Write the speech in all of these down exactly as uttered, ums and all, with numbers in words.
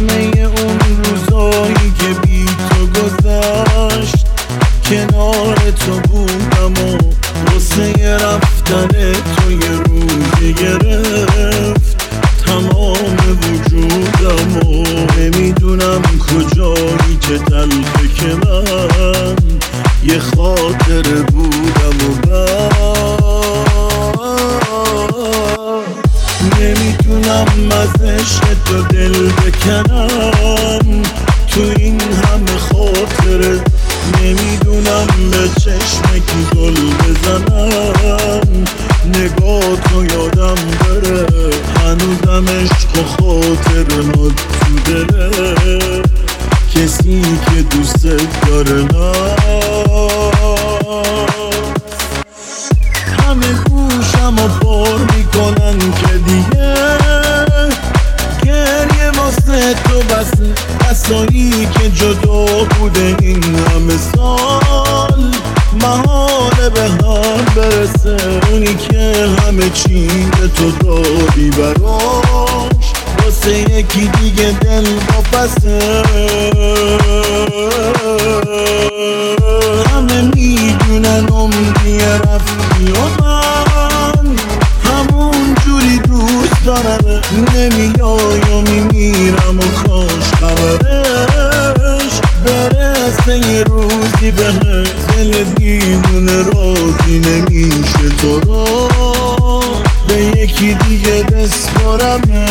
همه اون روزایی که بی تو گذشت کنار تو بودم و واسه رفتن تو یه روزی گرفت تمام وجودم و نمیدونم کجایی که تلخه که من یه خاطره بودم و بعد نمیتونم از عشق تو دل بکنم تو این همه خاطره نمیدونم به چشم کی گل بزنم نگاه تو یادم بره هنوزم عشق و خاطر ما تو دله کسی که دوست داره من همه گوشم و بار میکنن که دیگه گریه واسه تو بسه بسایی که جدا بوده این همه سال محال به هم برسه اونی که همه چی به تو دادی براش واسه یکی دیگه دل واپسه همه میدونن عمری رفتی و من همون جوری دوست دارم نمیای و میمیرم و کاش خبرش برسه یه روزی بهش دل دیوونه راضی نمیشه تو رو به یکی دیگه بسپارمه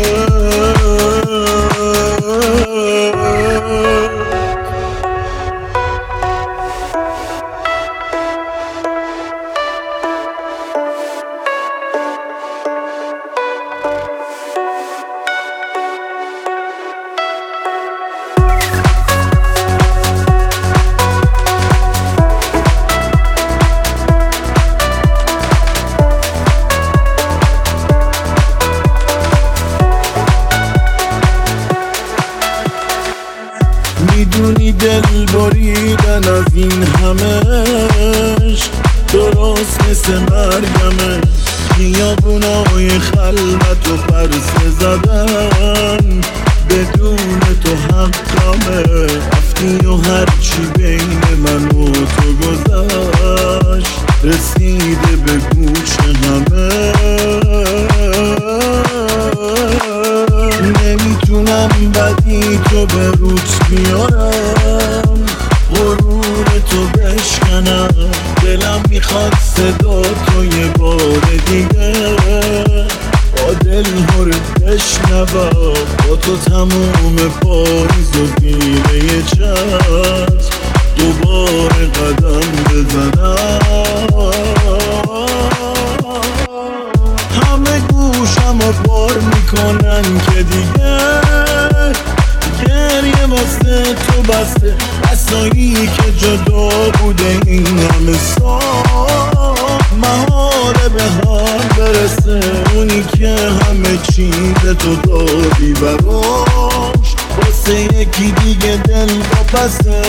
میدونی دل بریدن از این همش درست مثل مرگمه خیابونای خلوت و پرسه زدن بدون تو حقمه رفتی و هرچی بین من و تو گذشت رسیده به گوش همه نمیتونم بدی تو به روت بیارم غرور تو بشکنم دلم میخواد صدا تو یه بار دیگه با دل هرد بشنوم با تو تموم پاییز و دیره چشم دوباره قدم بزنم همه گوشم و بار میکنن که دیگه گریه واسه تو بسته بسایی که جدا بوده این همه سال محاله به هم برسه اونی که همه چیز تو دادی براش واسه یکی دیگه دل واپسه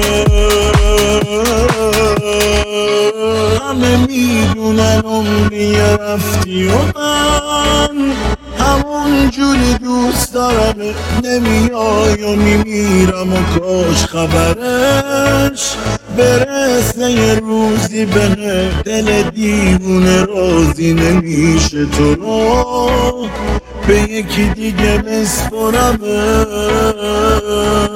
همه میدونن عمری رفتی و من همون جوری دوست دارم نمیای و میمیرم و کاش خبرش برسه یه روزی بهه دل دیوونه راضی نمیشه تو رو به یکی دیگه بسپرمه